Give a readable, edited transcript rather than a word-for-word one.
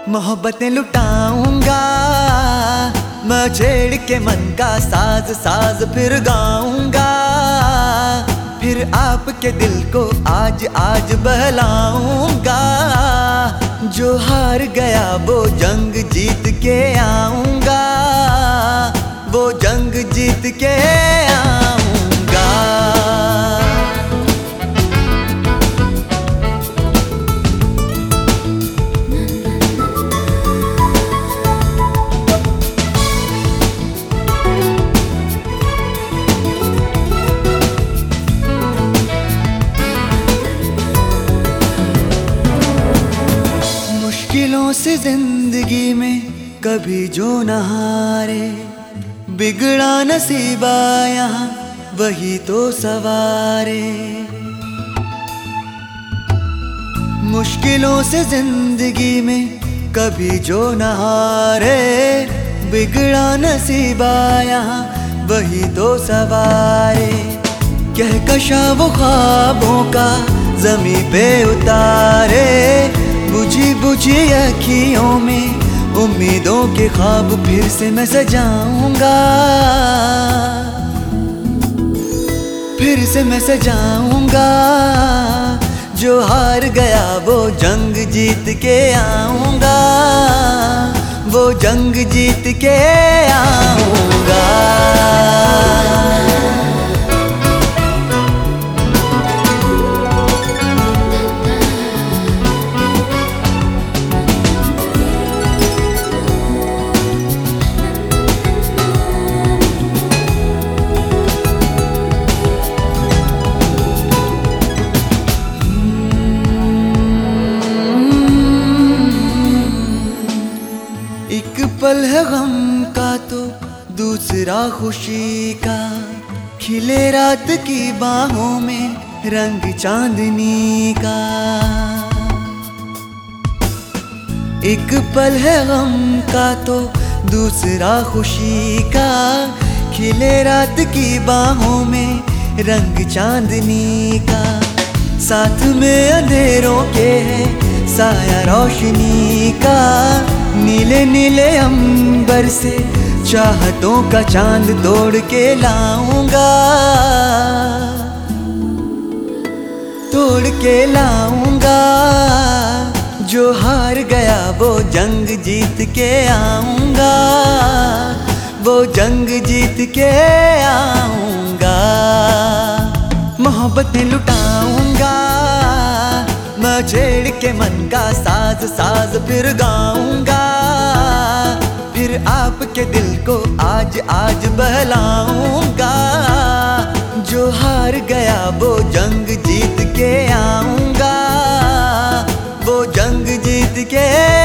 मोहब्बतें लुटाऊंगा मैं, छेड़ के मन का साज साज फिर गाऊंगा। फिर आपके दिल को आज आज बहलाऊंगा। जो हार गया वो जंग जीत के आऊंगा, वो जंग जीत के आऊंगा। मुश्किलों से जिंदगी में कभी जो न हारे, बिगड़ा नसीबा यहाँ वही तो सवारे। मुश्किलों से जिंदगी में कभी जो न हारे, बिगड़ा नसीबा यहाँ वही तो सवारे। कहकशा वो ख्वाबों का ज़मीं पे उतारे, बुझी बुझी अखियों में उम्मीदों के ख्वाब फिर से मैं सजाऊंगा, फिर से मैं सजाऊंगा। जो हार गया वो जंग जीत के आऊंगा, वो जंग जीत के आऊंगा। एक पल है गम का तो दूसरा खुशी का, खिले रात की बाहों में रंग चांदनी का। एक पल है गम का तो दूसरा खुशी का, खिले रात की बाहों में रंग चांदनी का। साथ में अंधेरों के है साया रोशनी का, नीले नीले अंबर से चाहतों का चांद तोड़ के लाऊंगा, तोड़ के लाऊंगा। जो हार गया वो जंग जीत के आऊंगा, वो जंग जीत के आऊंगा। मोहब्बतें लुटाऊंगा मैं, छेड़ के मन का साज साज फिर गाऊंगा। फिर आपके दिल को आज आज बहलाऊंगा। जो हार गया वो जंग जीत के आऊंगा, वो जंग जीत के